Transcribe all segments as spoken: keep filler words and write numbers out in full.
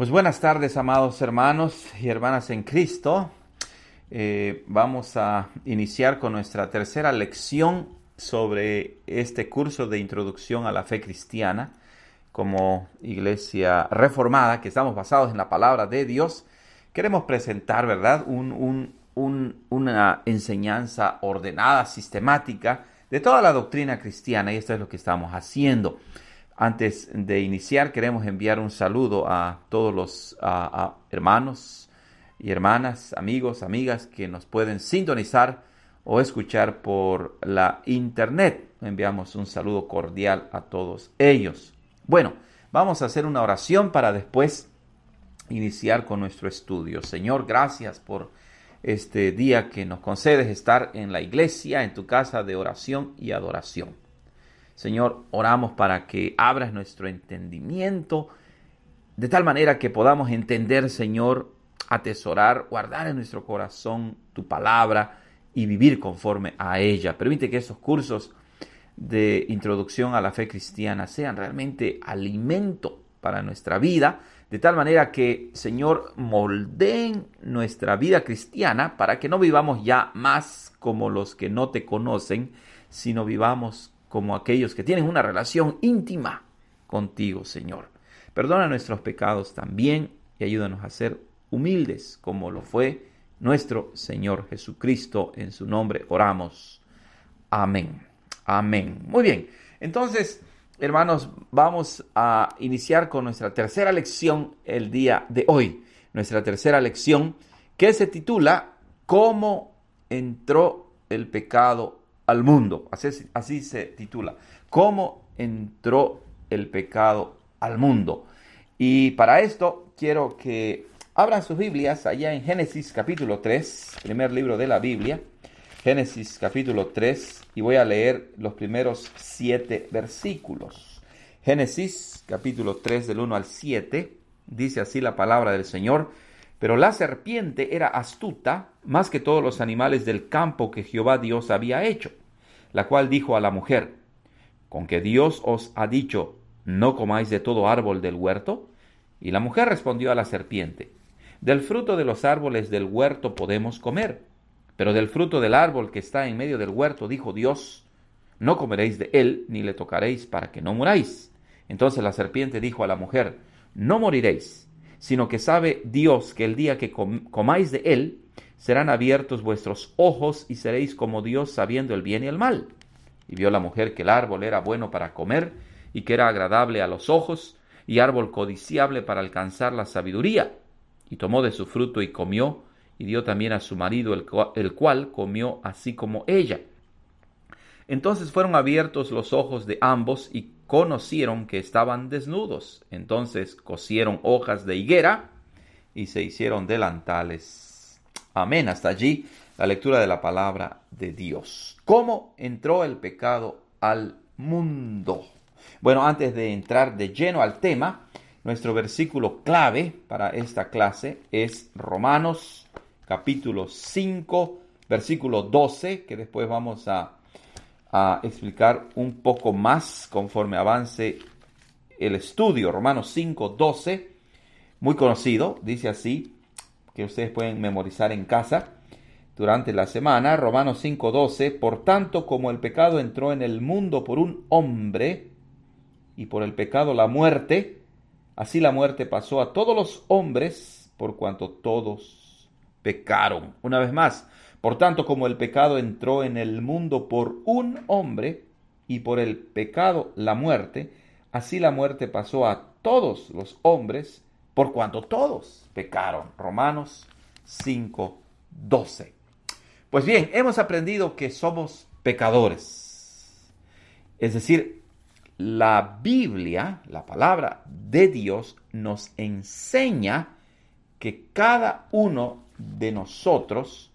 Pues buenas tardes, amados hermanos y hermanas en Cristo. Eh, vamos a iniciar con nuestra tercera lección sobre este curso de introducción a la fe cristiana como iglesia reformada, que estamos basados en la palabra de Dios. Queremos presentar, ¿verdad?, un, un, un, una enseñanza ordenada, sistemática de toda la doctrina cristiana, y esto es lo que estamos haciendo. Antes de iniciar, queremos enviar un saludo a todos los a, a hermanos y hermanas, amigos, amigas que nos pueden sintonizar o escuchar por la internet. Enviamos un saludo cordial a todos ellos. Bueno, vamos a hacer una oración para después iniciar con nuestro estudio. Señor, gracias por este día que nos concedes estar en la iglesia, en tu casa de oración y adoración. Señor, oramos para que abras nuestro entendimiento de tal manera que podamos entender, Señor, atesorar, guardar en nuestro corazón tu palabra y vivir conforme a ella. Permite que esos cursos de introducción a la fe cristiana sean realmente alimento para nuestra vida, de tal manera que, Señor, moldeen nuestra vida cristiana para que no vivamos ya más como los que no te conocen, sino vivamos como aquellos que tienen una relación íntima contigo, Señor. Perdona nuestros pecados también y ayúdanos a ser humildes como lo fue nuestro Señor Jesucristo. En su nombre oramos. Amén. Amén. Muy bien. Entonces, hermanos, vamos a iniciar con nuestra tercera lección el día de hoy. Nuestra tercera lección que se titula ¿Cómo entró el pecado al mundo? Así, así se titula. ¿Cómo entró el pecado al mundo? Y para esto quiero que abran sus Biblias allá en Génesis capítulo tres, primer libro de la Biblia. Génesis capítulo tres, y voy a leer los primeros siete versículos. Génesis capítulo tres del uno al siete, dice así la palabra del Señor. Pero la serpiente era astuta más que todos los animales del campo que Jehová Dios había hecho, la cual dijo a la mujer: ¿con que Dios os ha dicho, no comáis de todo árbol del huerto? Y la mujer respondió a la serpiente: del fruto de los árboles del huerto podemos comer, pero del fruto del árbol que está en medio del huerto, dijo Dios, no comeréis de él, ni le tocaréis para que no muráis. Entonces la serpiente dijo a la mujer: no moriréis, sino que sabe Dios que el día que com- comáis de él, serán abiertos vuestros ojos y seréis como Dios, sabiendo el bien y el mal. Y vio la mujer que el árbol era bueno para comer, y que era agradable a los ojos, y árbol codiciable para alcanzar la sabiduría. Y tomó de su fruto y comió, y dio también a su marido, el cual, el cual comió así como ella. Entonces fueron abiertos los ojos de ambos, y conocieron que estaban desnudos. Entonces cosieron hojas de higuera, y se hicieron delantales. Amén. Hasta allí la lectura de la palabra de Dios. ¿Cómo entró el pecado al mundo? Bueno, antes de entrar de lleno al tema, nuestro versículo clave para esta clase es Romanos capítulo cinco, versículo doce, que después vamos a, a explicar un poco más conforme avance el estudio. Romanos cinco, doce, muy conocido, dice así, que ustedes pueden memorizar en casa durante la semana. Romanos cinco, doce, por tanto, como el pecado entró en el mundo por un hombre, y por el pecado la muerte, así la muerte pasó a todos los hombres, por cuanto todos pecaron. Una vez más, por tanto, como el pecado entró en el mundo por un hombre, y por el pecado la muerte, así la muerte pasó a todos los hombres, por cuanto todos pecaron. Romanos cinco, doce. Pues bien, hemos aprendido que somos pecadores. Es decir, la Biblia, la palabra de Dios, nos enseña que cada uno de nosotros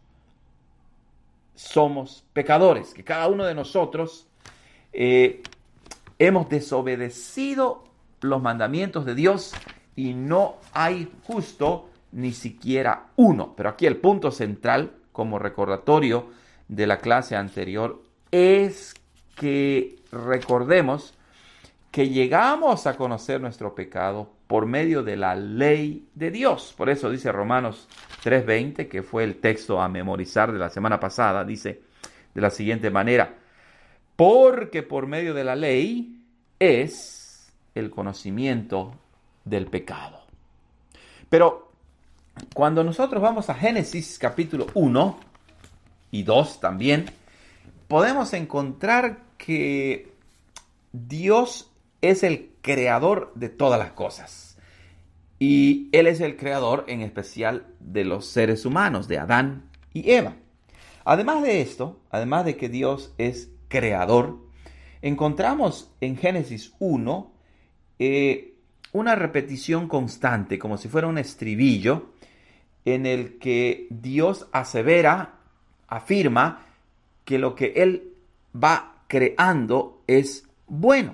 somos pecadores, que cada uno de nosotros eh, hemos desobedecido los mandamientos de Dios y no hay justo ni siquiera uno. Pero aquí el punto central, como recordatorio de la clase anterior, es que recordemos que llegamos a conocer nuestro pecado por medio de la ley de Dios. Por eso dice Romanos tres veinte, que fue el texto a memorizar de la semana pasada, dice de la siguiente manera: porque por medio de la ley es el conocimiento del pecado. Pero cuando nosotros vamos a Génesis capítulo uno y dos también, podemos encontrar que Dios es el creador de todas las cosas. Y Él es el creador en especial de los seres humanos, de Adán y Eva. Además de esto, además de que Dios es creador, encontramos en Génesis uno eh, una repetición constante, como si fuera un estribillo, en el que Dios asevera, afirma que lo que Él va creando es bueno.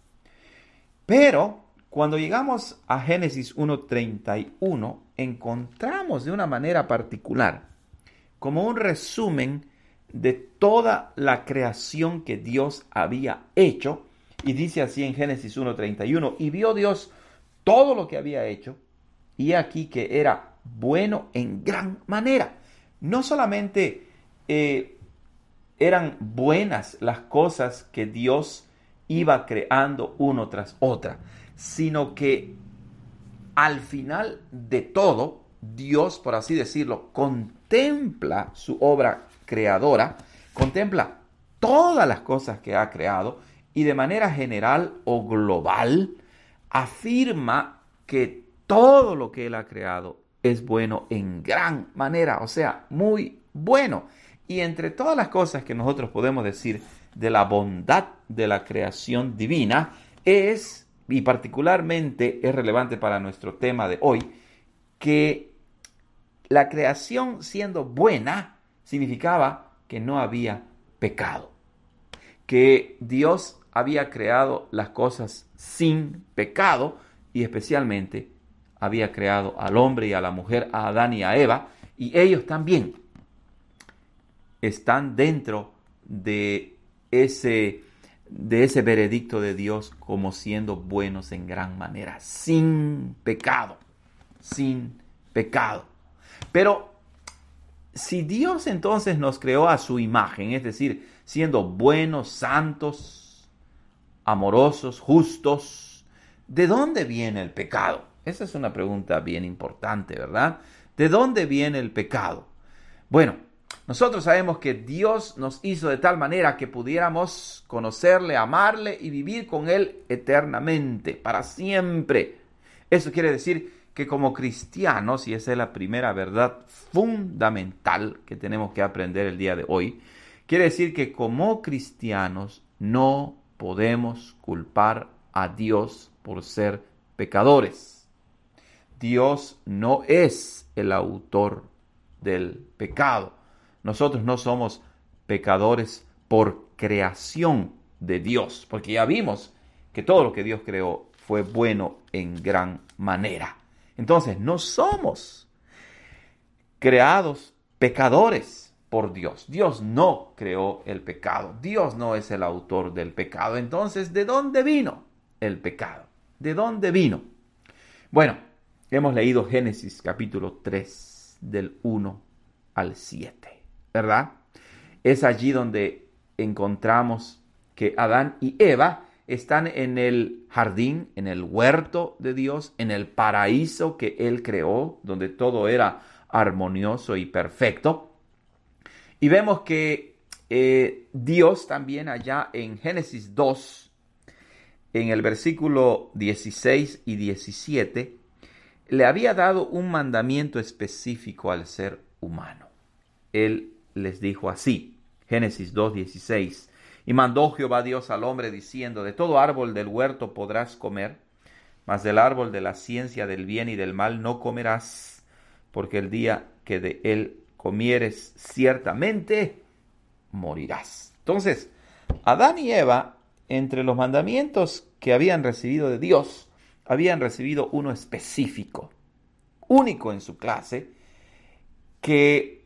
Pero cuando llegamos a Génesis uno treinta y uno, encontramos de una manera particular, como un resumen de toda la creación que Dios había hecho, y dice así en Génesis uno treinta y uno: y vio Dios todo lo que había hecho, y aquí que era bueno en gran manera. No solamente eh, eran buenas las cosas que Dios iba creando uno tras otra, sino que al final de todo, Dios, por así decirlo, contempla su obra creadora, contempla todas las cosas que ha creado y de manera general o global afirma que todo lo que Él ha creado es bueno en gran manera, o sea, muy bueno. Y entre todas las cosas que nosotros podemos decir de la bondad de la creación divina es, y particularmente es relevante para nuestro tema de hoy, que la creación siendo buena significaba que no había pecado, que Dios había creado las cosas sin pecado y especialmente había creado al hombre y a la mujer, a Adán y a Eva, y ellos también están dentro de ese, de ese veredicto de Dios como siendo buenos en gran manera, sin pecado, sin pecado. Pero si Dios entonces nos creó a su imagen, es decir, siendo buenos, santos, amorosos, justos, ¿de dónde viene el pecado? Esa es una pregunta bien importante, ¿verdad? ¿De dónde viene el pecado? Bueno, nosotros sabemos que Dios nos hizo de tal manera que pudiéramos conocerle, amarle y vivir con Él eternamente, para siempre. Eso quiere decir que como cristianos, y esa es la primera verdad fundamental que tenemos que aprender el día de hoy, quiere decir que como cristianos no podemos culpar a Dios por ser pecadores. Dios no es el autor del pecado. Nosotros no somos pecadores por creación de Dios, porque ya vimos que todo lo que Dios creó fue bueno en gran manera. Entonces, no somos creados pecadores por Dios. Dios no creó el pecado. Dios no es el autor del pecado. Entonces, ¿de dónde vino el pecado? ¿De dónde vino? Bueno, hemos leído Génesis capítulo tres, del uno al siete, ¿verdad? Es allí donde encontramos que Adán y Eva están en el jardín, en el huerto de Dios, en el paraíso que Él creó, donde todo era armonioso y perfecto. Y vemos que eh, Dios también allá en Génesis dos, en el versículo dieciséis y diecisiete, le había dado un mandamiento específico al ser humano. Él les dijo así, Génesis dos, dieciséis: y mandó Jehová Dios al hombre diciendo: de todo árbol del huerto podrás comer, mas del árbol de la ciencia del bien y del mal no comerás, porque el día que de él comieres ciertamente morirás. Entonces, Adán y Eva, entre los mandamientos que habían recibido de Dios, habían recibido uno específico, único en su clase, que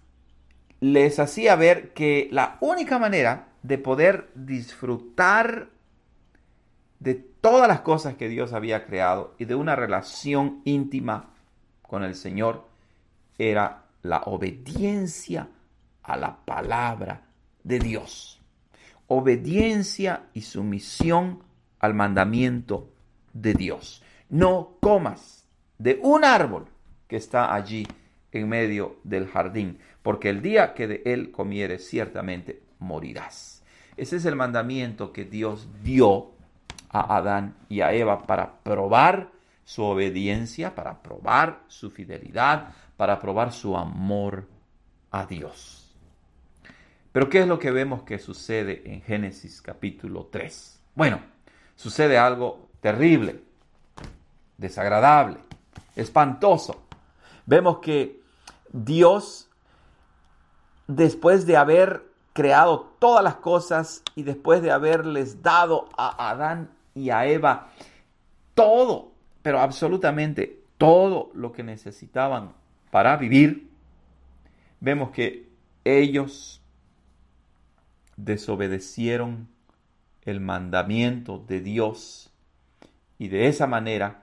les hacía ver que la única manera de poder disfrutar de todas las cosas que Dios había creado y de una relación íntima con el Señor era la obediencia a la palabra de Dios. Obediencia y sumisión al mandamiento de Dios. No comas de un árbol que está allí en medio del jardín, porque el día que de él comieres ciertamente morirás. Ese es el mandamiento que Dios dio a Adán y a Eva para probar su obediencia, para probar su fidelidad, para probar su amor a Dios. Pero ¿qué es lo que vemos que sucede en Génesis capítulo tres? Bueno, sucede algo terrible, desagradable, espantoso. Vemos que Dios, después de haber creado todas las cosas y después de haberles dado a Adán y a Eva todo, pero absolutamente todo lo que necesitaban para vivir, vemos que ellos desobedecieron el mandamiento de Dios y de esa manera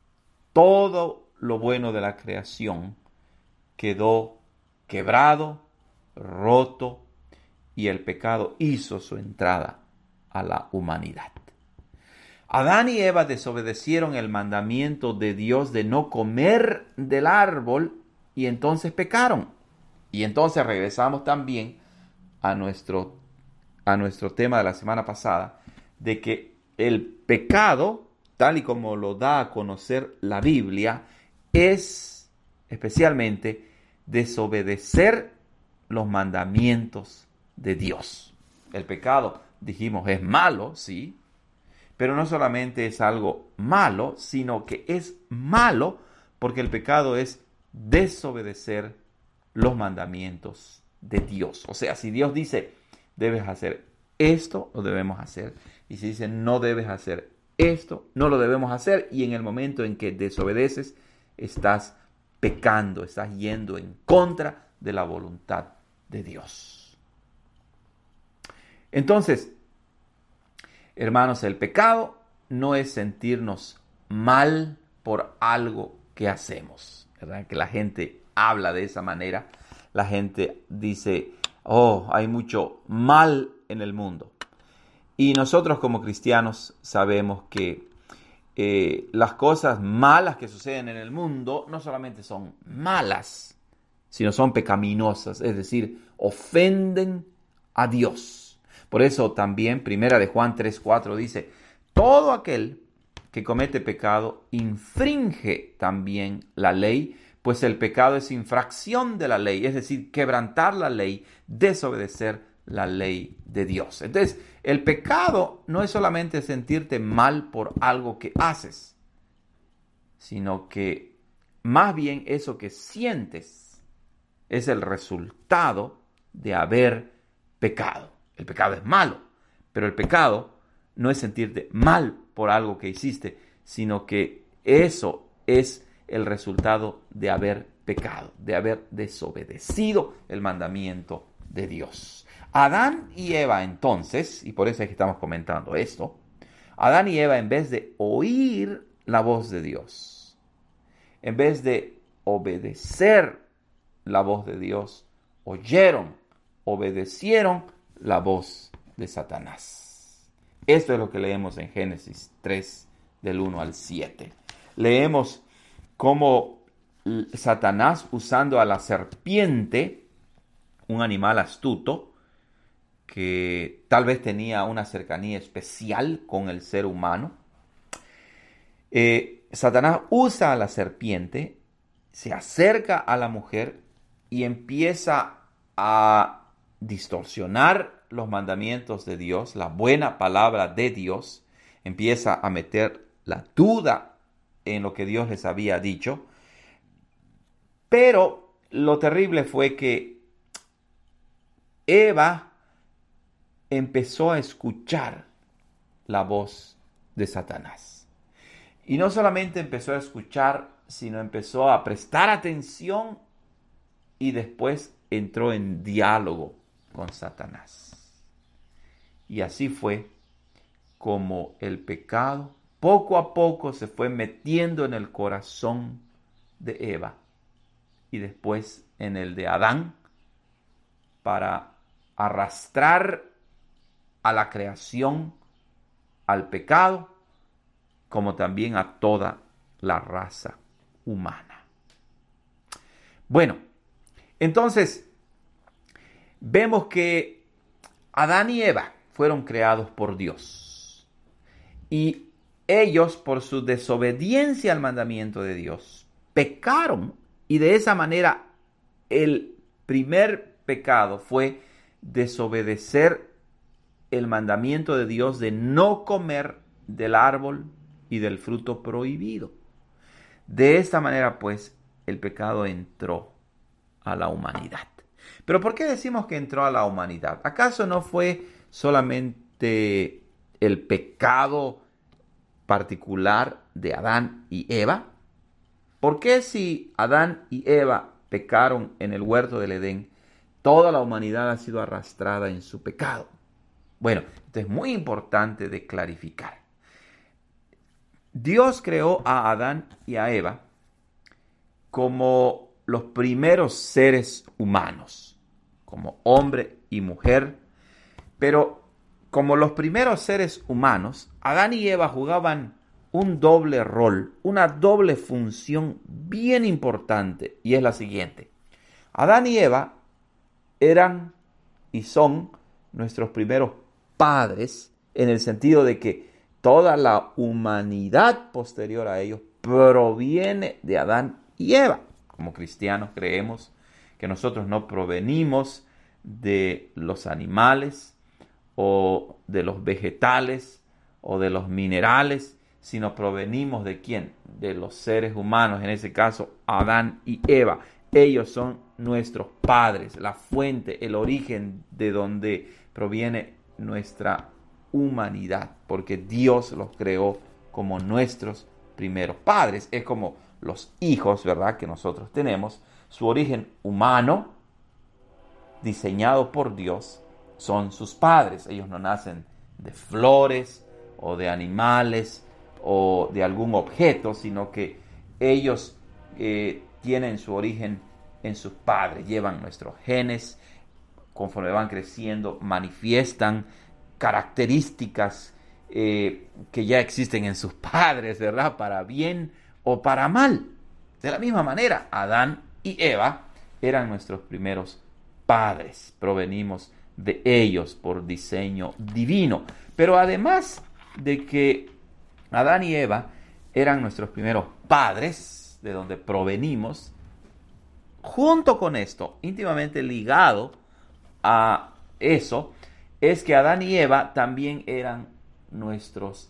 todo lo bueno de la creación quedó quebrado, roto, y el pecado hizo su entrada a la humanidad. Adán y Eva desobedecieron el mandamiento de Dios de no comer del árbol y entonces pecaron. Y entonces regresamos también a nuestro, a nuestro tema de la semana pasada, de que el pecado, tal y como lo da a conocer la Biblia, es especialmente desobedecer los mandamientos de Dios. El pecado, dijimos, es malo, sí, pero no solamente es algo malo, sino que es malo porque el pecado es desobedecer los mandamientos de Dios. O sea, si Dios dice, debes hacer esto, lo debemos hacer. Y si dice, no debes hacer esto, no lo debemos hacer. Y en el momento en que desobedeces, estás pecando, estás yendo en contra de la voluntad de Dios. Entonces, hermanos, el pecado no es sentirnos mal por algo que hacemos, ¿verdad? Que la gente habla de esa manera. La gente dice, oh, hay mucho mal en el mundo. Y nosotros como cristianos sabemos que eh, las cosas malas que suceden en el mundo no solamente son malas, sino son pecaminosas, es decir, ofenden a Dios. Por eso también Primera de Juan tres cuatro dice, todo aquel que comete pecado infringe también la ley, pues el pecado es infracción de la ley, es decir, quebrantar la ley, desobedecer la ley de Dios. Entonces, el pecado no es solamente sentirte mal por algo que haces, sino que más bien eso que sientes es el resultado de haber pecado. El pecado es malo, pero el pecado no es sentirte mal por algo que hiciste, sino que eso es el resultado de haber pecado, de haber desobedecido el mandamiento de Dios. Adán y Eva entonces, y por eso es que estamos comentando esto, Adán y Eva en vez de oír la voz de Dios, en vez de obedecer la voz de Dios, oyeron, obedecieron la voz de Satanás. Esto es lo que leemos en Génesis tres, del uno al siete. Leemos cómo Satanás, usando a la serpiente, un animal astuto, que tal vez tenía una cercanía especial con el ser humano, eh, Satanás usa a la serpiente, se acerca a la mujer y empieza a distorsionar los mandamientos de Dios, la buena palabra de Dios, empieza a meter la duda en lo que Dios les había dicho. Pero lo terrible fue que Eva empezó a escuchar la voz de Satanás. Y no solamente empezó a escuchar, sino empezó a prestar atención y después entró en diálogo con Satanás. Y así fue como el pecado poco a poco se fue metiendo en el corazón de Eva y después en el de Adán para arrastrar a la creación al pecado, como también a toda la raza humana. Bueno, entonces vemos que Adán y Eva fueron creados por Dios y ellos, por su desobediencia al mandamiento de Dios, pecaron, y de esa manera el primer pecado fue desobedecer el mandamiento de Dios de no comer del árbol y del fruto prohibido. De esta manera, pues, el pecado entró a la humanidad. Pero ¿por qué decimos que entró a la humanidad? ¿Acaso no fue solamente el pecado particular de Adán y Eva? ¿Por qué si Adán y Eva pecaron en el huerto del Edén, toda la humanidad ha sido arrastrada en su pecado? Bueno, esto es muy importante de clarificar. Dios creó a Adán y a Eva como los primeros seres humanos, como hombre y mujer, pero como los primeros seres humanos, Adán y Eva jugaban un doble rol, una doble función bien importante, y es la siguiente. Adán y Eva eran y son nuestros primeros padres, en el sentido de que toda la humanidad posterior a ellos proviene de Adán y Eva. Como cristianos creemos que nosotros no provenimos de los animales o de los vegetales o de los minerales, sino provenimos de ¿quién? De los seres humanos, en ese caso Adán y Eva. Ellos son nuestros padres, la fuente, el origen de donde proviene nuestra humanidad, porque Dios los creó como nuestros primeros padres. Es como los hijos, ¿verdad?, que nosotros tenemos. Su origen humano, diseñado por Dios, son sus padres. Ellos no nacen de flores o de animales o de algún objeto, sino que ellos eh, tienen su origen en sus padres, llevan nuestros genes, conforme van creciendo, manifiestan características eh, que ya existen en sus padres, ¿verdad?, para bien o para mal. De la misma manera, Adán y Eva eran nuestros primeros padres, provenimos de ellos por diseño divino. Pero además de que Adán y Eva eran nuestros primeros padres, de donde provenimos, junto con esto, íntimamente ligado a eso, es que Adán y Eva también eran nuestros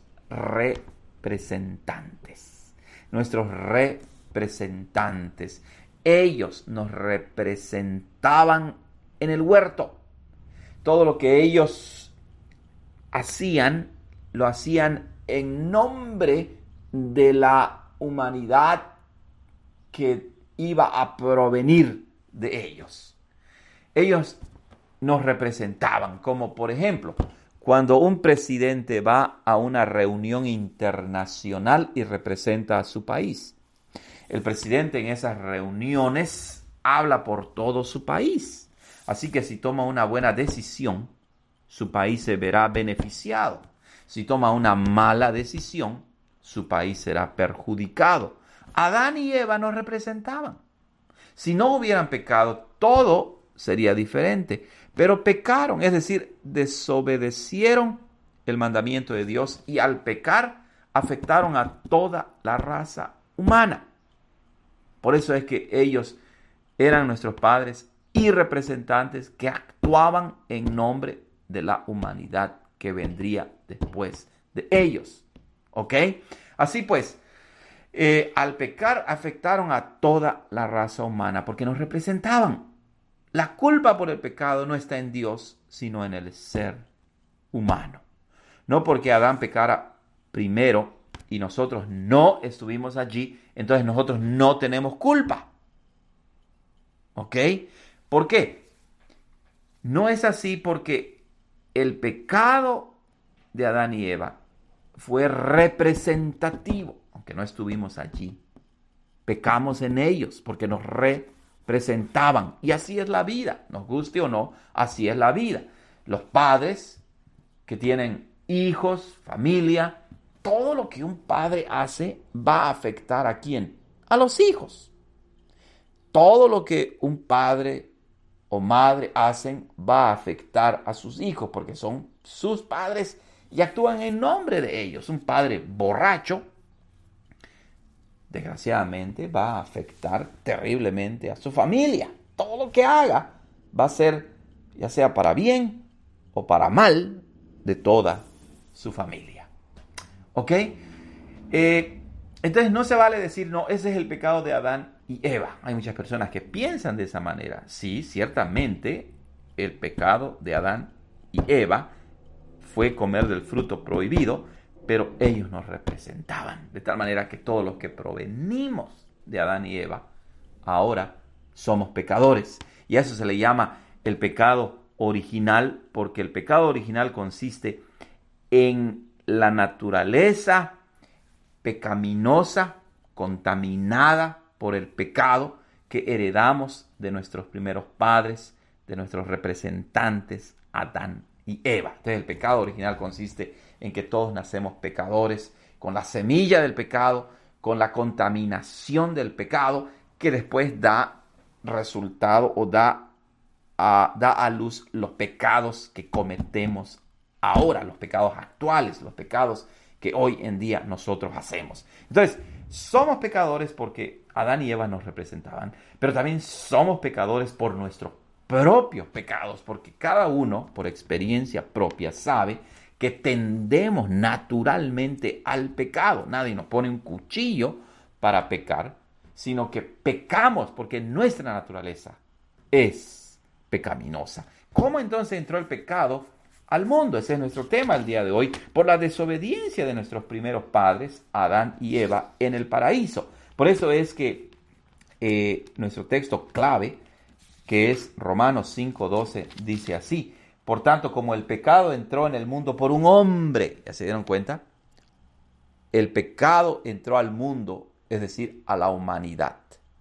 representantes. Nuestros representantes. Ellos nos representaban en el huerto. Todo lo que ellos hacían, lo hacían en nombre de la humanidad que iba a provenir de ellos. Ellos nos representaban, como por ejemplo, cuando un presidente va a una reunión internacional y representa a su país. El presidente en esas reuniones habla por todo su país. Así que si toma una buena decisión, su país se verá beneficiado. Si toma una mala decisión, su país será perjudicado. Adán y Eva nos representaban. Si no hubieran pecado, todo sería diferente. Pero pecaron, es decir, desobedecieron el mandamiento de Dios y al pecar afectaron a toda la raza humana. Por eso es que ellos eran nuestros padres y representantes que actuaban en nombre de la humanidad que vendría después de ellos. ¿Ok? Así pues, eh, al pecar afectaron a toda la raza humana porque nos representaban. La culpa por el pecado no está en Dios, sino en el ser humano. No porque Adán pecara primero y nosotros no estuvimos allí, entonces nosotros no tenemos culpa. ¿Ok? ¿Por qué? No es así porque el pecado de Adán y Eva fue representativo, aunque no estuvimos allí. Pecamos en ellos porque nos representaban. Y así es la vida, nos guste o no, así es la vida. Los padres que tienen hijos, familia, todo lo que un padre hace va a afectar ¿a quién? A los hijos. Todo lo que un padre o madre hacen va a afectar a sus hijos porque son sus padres y actúan en nombre de ellos. Un padre borracho, desgraciadamente, va a afectar terriblemente a su familia. Todo lo que haga va a ser, ya sea para bien o para mal, de toda su familia. ¿Ok? Eh, entonces no se vale decir, no, ese es el pecado de Adán y Eva. Hay muchas personas que piensan de esa manera. Sí, ciertamente, el pecado de Adán y Eva fue comer del fruto prohibido, pero ellos nos representaban. De tal manera que todos los que provenimos de Adán y Eva, ahora somos pecadores. Y a eso se le llama el pecado original, porque el pecado original consiste en la naturaleza pecaminosa, contaminada por el pecado que heredamos de nuestros primeros padres, de nuestros representantes, Adán y Eva. Entonces el pecado original consiste en que todos nacemos pecadores, con la semilla del pecado, con la contaminación del pecado, que después da resultado o da a, da a luz los pecados que cometemos ahora, los pecados actuales, los pecados que hoy en día nosotros hacemos. Entonces, somos pecadores porque Adán y Eva nos representaban, pero también somos pecadores por nuestros propios pecados, porque cada uno, por experiencia propia, sabe que tendemos naturalmente al pecado. Nadie nos pone un cuchillo para pecar, sino que pecamos porque nuestra naturaleza es pecaminosa. ¿Cómo entonces entró el pecado al mundo? Ese es nuestro tema el día de hoy, por la desobediencia de nuestros primeros padres, Adán y Eva, en el paraíso. Por eso es que eh, nuestro texto clave, que es Romanos cinco doce, dice así: por tanto, como el pecado entró en el mundo por un hombre, ¿ya se dieron cuenta? El pecado entró al mundo, es decir, a la humanidad,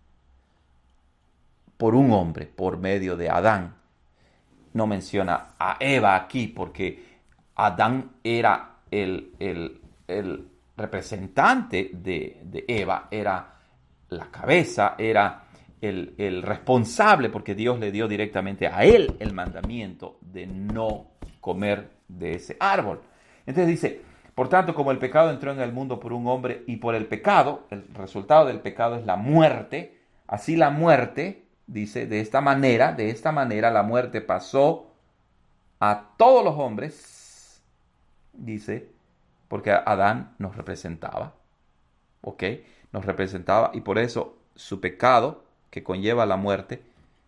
por un hombre, por medio de Adán. No menciona a Eva aquí porque Adán era el, el, el representante de, de Eva, era la cabeza, era el, el responsable, porque Dios le dio directamente a él el mandamiento de no comer de ese árbol. Entonces dice, por tanto, como el pecado entró en el mundo por un hombre y por el pecado, el resultado del pecado es la muerte, así la muerte, dice, de esta manera, de esta manera la muerte pasó a todos los hombres, dice, porque Adán nos representaba, ¿ok? Nos representaba y por eso su pecado, que conlleva la muerte,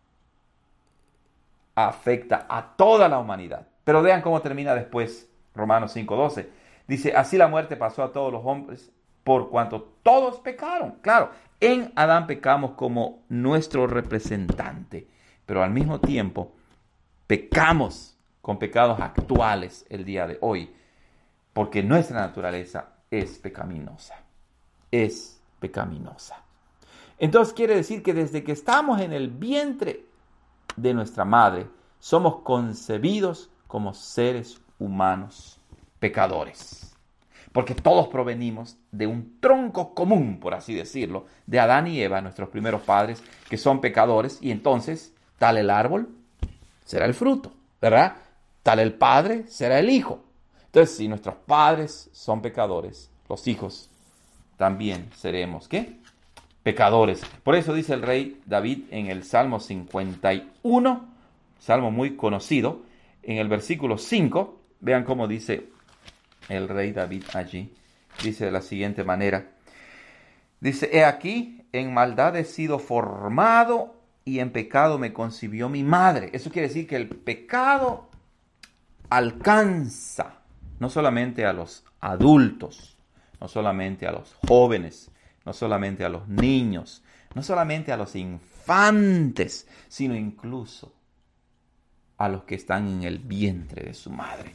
afecta a toda la humanidad. Pero vean cómo termina después Romanos cinco doce. Dice, así la muerte pasó a todos los hombres por cuanto todos pecaron. Claro, en Adán pecamos como nuestro representante, pero al mismo tiempo pecamos con pecados actuales el día de hoy, porque nuestra naturaleza es pecaminosa, es pecaminosa. Entonces quiere decir que desde que estamos en el vientre de nuestra madre, somos concebidos como seres humanos pecadores. Porque todos provenimos de un tronco común, por así decirlo, de Adán y Eva, nuestros primeros padres, que son pecadores, y entonces, tal el árbol, será el fruto, ¿verdad? Tal el padre, será el hijo. Entonces, si nuestros padres son pecadores, los hijos también seremos, ¿qué? Pecadores. Por eso dice el rey David en el Salmo cincuenta y uno, salmo muy conocido, en el versículo cinco, vean cómo dice el rey David allí, dice de la siguiente manera, dice, he aquí, en maldad he sido formado y en pecado me concibió mi madre. Eso quiere decir que el pecado alcanza no solamente a los adultos, no solamente a los jóvenes, no solamente a los niños, no solamente a los infantes, sino incluso a los que están en el vientre de su madre.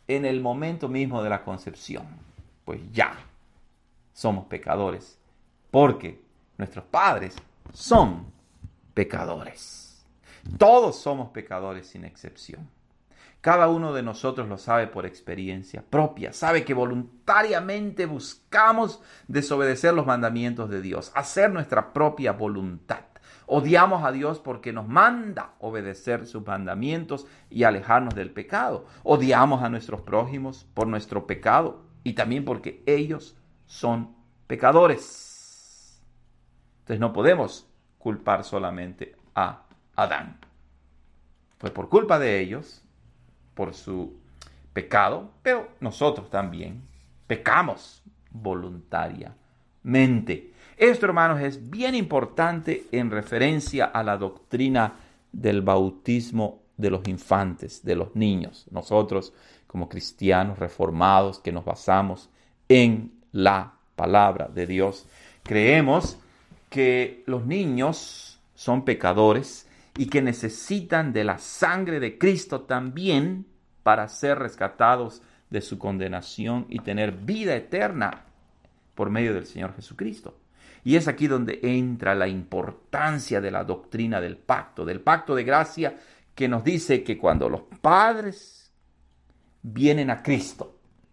en el momento mismo de la concepción, pues ya somos pecadores, porque nuestros padres son pecadores. Todos somos pecadores sin excepción. Cada uno de nosotros lo sabe por experiencia propia. Sabe que voluntariamente buscamos desobedecer los mandamientos de Dios, hacer nuestra propia voluntad. Odiamos a Dios porque nos manda obedecer sus mandamientos y alejarnos del pecado. Odiamos a nuestros prójimos por nuestro pecado y también porque ellos son pecadores. Entonces no podemos culpar solamente a Adán. Fue por culpa de ellos, por su pecado, pero nosotros también pecamos voluntariamente. Esto, hermanos, es bien importante en referencia a la doctrina del bautismo de los infantes, de los niños. Nosotros, como cristianos reformados que nos basamos en la palabra de Dios, creemos que los niños son pecadores y que necesitan de la sangre de Cristo también para ser rescatados de su condenación y tener vida eterna por medio del Señor Jesucristo. Y es aquí donde entra la importancia de la doctrina del pacto, del pacto de gracia, que nos dice que cuando los padres vienen a Cristo,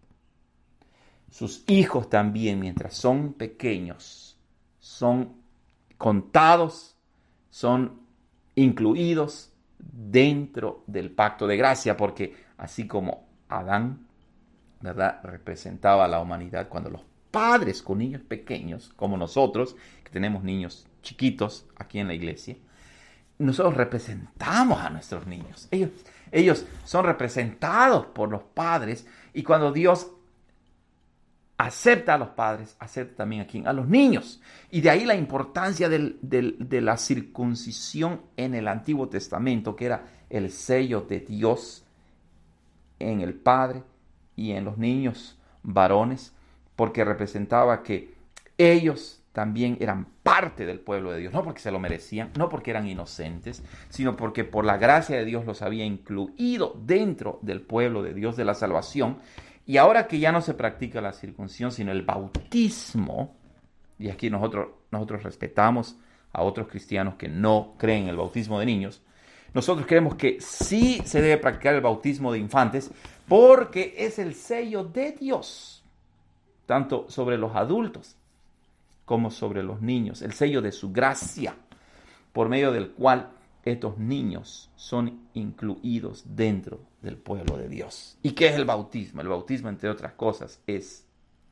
sus hijos también, mientras son pequeños, son contados, son incluidos dentro del pacto de gracia, porque así como Adán, ¿verdad?, representaba a la humanidad, cuando los padres con niños pequeños, como nosotros, que tenemos niños chiquitos aquí en la iglesia, nosotros representamos a nuestros niños. Ellos, ellos son representados por los padres, y cuando Dios acepta a los padres, acepta también a quién, a los niños. Y de ahí la importancia del, del, de la circuncisión en el Antiguo Testamento, que era el sello de Dios en el padre y en los niños varones, porque representaba que ellos también eran parte del pueblo de Dios, no porque se lo merecían, no porque eran inocentes, sino porque por la gracia de Dios los había incluido dentro del pueblo de Dios, de la salvación. Y ahora que ya no se practica la circuncisión, sino el bautismo, y aquí nosotros, nosotros respetamos a otros cristianos que no creen en el bautismo de niños, nosotros creemos que sí se debe practicar el bautismo de infantes, porque es el sello de Dios, tanto sobre los adultos como sobre los niños, el sello de su gracia, por medio del cual estos niños son incluidos dentro del pueblo de Dios. ¿Y qué es el bautismo? El bautismo, entre otras cosas, es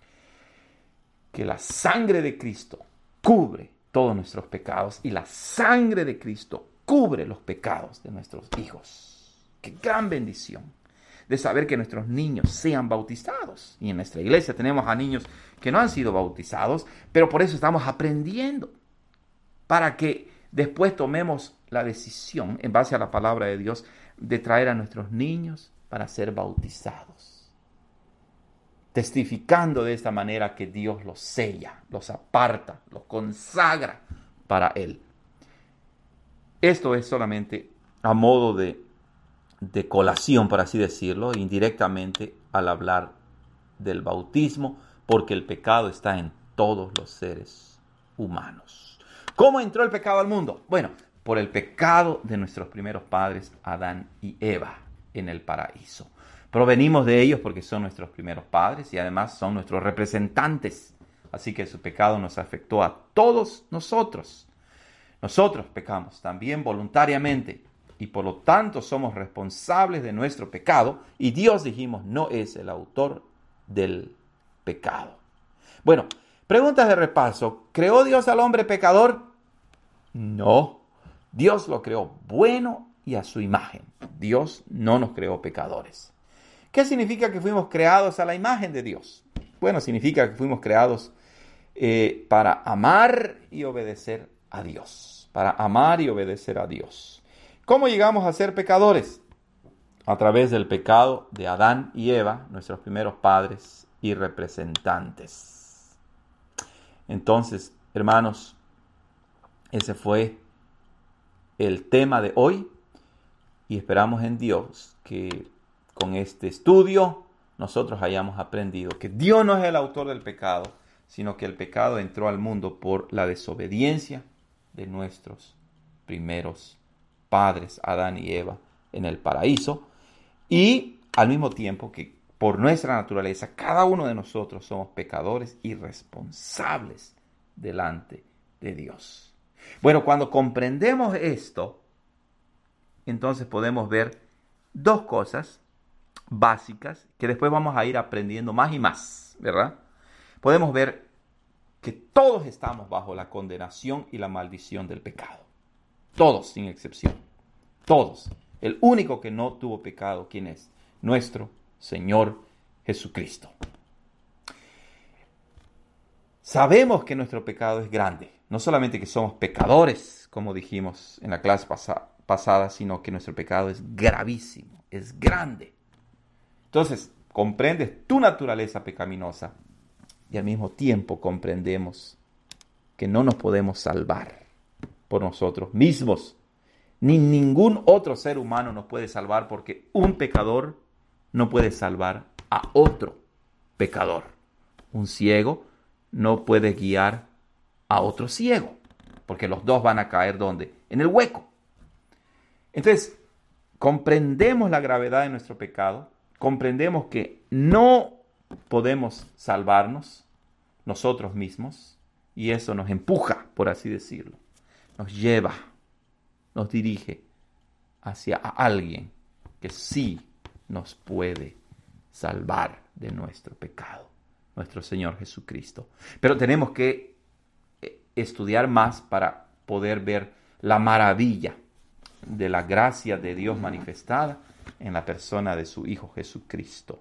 que la sangre de Cristo cubre todos nuestros pecados y la sangre de Cristo cubre los pecados de nuestros hijos. ¡Qué gran bendición! De saber que nuestros niños sean bautizados. Y en nuestra iglesia tenemos a niños que no han sido bautizados, pero por eso estamos aprendiendo, para que después tomemos la decisión, en base a la palabra de Dios, de traer a nuestros niños para ser bautizados, testificando de esta manera que Dios los sella, los aparta, los consagra para Él. Esto es solamente a modo de, de colación, por así decirlo, indirectamente al hablar del bautismo, porque el pecado está en todos los seres humanos. ¿Cómo entró el pecado al mundo? Bueno, por el pecado de nuestros primeros padres, Adán y Eva, en el paraíso. Provenimos de ellos porque son nuestros primeros padres y además son nuestros representantes. Así que su pecado nos afectó a todos nosotros. Nosotros pecamos también voluntariamente y por lo tanto somos responsables de nuestro pecado, y Dios, dijimos, no es el autor del pecado. Bueno, preguntas de repaso. ¿Creó Dios al hombre pecador? No. Dios lo creó bueno y a su imagen. Dios no nos creó pecadores. ¿Qué significa que fuimos creados a la imagen de Dios? Bueno, significa que fuimos creados eh, para amar y obedecer a Dios. Para amar y obedecer a Dios. ¿Cómo llegamos a ser pecadores? A través del pecado de Adán y Eva, nuestros primeros padres y representantes. Entonces, hermanos, ese fue el tema de hoy y esperamos en Dios que con este estudio nosotros hayamos aprendido que Dios no es el autor del pecado, sino que el pecado entró al mundo por la desobediencia de nuestros primeros padres, Adán y Eva, en el paraíso, y al mismo tiempo que por nuestra naturaleza, cada uno de nosotros somos pecadores y responsables delante de Dios. Bueno, cuando comprendemos esto, entonces podemos ver dos cosas básicas que después vamos a ir aprendiendo más y más, ¿verdad? Podemos ver que todos estamos bajo la condenación y la maldición del pecado. Todos, sin excepción. Todos. El único que no tuvo pecado, ¿quién es? Nuestro Señor Jesucristo. Sabemos que nuestro pecado es grande. No solamente que somos pecadores, como dijimos en la clase pasa- pasada, sino que nuestro pecado es gravísimo, es grande. Entonces, comprendes tu naturaleza pecaminosa y al mismo tiempo comprendemos que no nos podemos salvar por nosotros mismos. Ni ningún otro ser humano nos puede salvar, porque un pecador no puede salvar a otro pecador. Un ciego no puede guiar a otro ciego, porque los dos van a caer ¿dónde? En el hueco. Entonces, comprendemos la gravedad de nuestro pecado, comprendemos que no podemos salvarnos nosotros mismos, y eso nos empuja, por así decirlo, nos lleva, nos dirige hacia alguien que sí nos puede salvar de nuestro pecado, nuestro Señor Jesucristo. Pero tenemos que estudiar más para poder ver la maravilla de la gracia de Dios manifestada en la persona de su Hijo Jesucristo.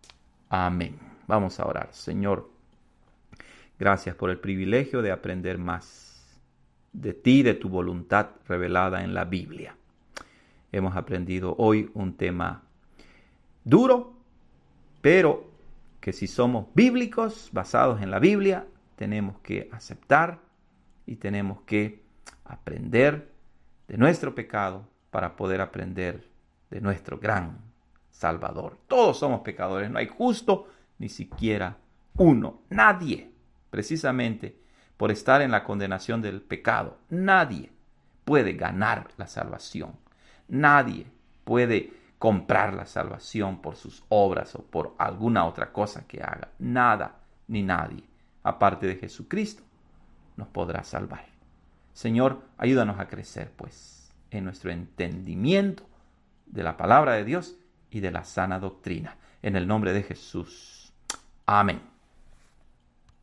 Amén. Vamos a orar. Señor, gracias por el privilegio de aprender más de ti, de tu voluntad revelada en la Biblia. Hemos aprendido hoy un tema duro, pero que si somos bíblicos, basados en la Biblia, tenemos que aceptar y tenemos que aprender de nuestro pecado para poder aprender de nuestro gran Salvador. Todos somos pecadores, no hay justo ni siquiera uno, nadie. Precisamente por estar en la condenación del pecado, nadie puede ganar la salvación. Nadie puede comprar la salvación por sus obras o por alguna otra cosa que haga. Nada ni nadie, aparte de Jesucristo, nos podrá salvar. Señor, ayúdanos a crecer, pues, en nuestro entendimiento de la palabra de Dios y de la sana doctrina. En el nombre de Jesús. Amén.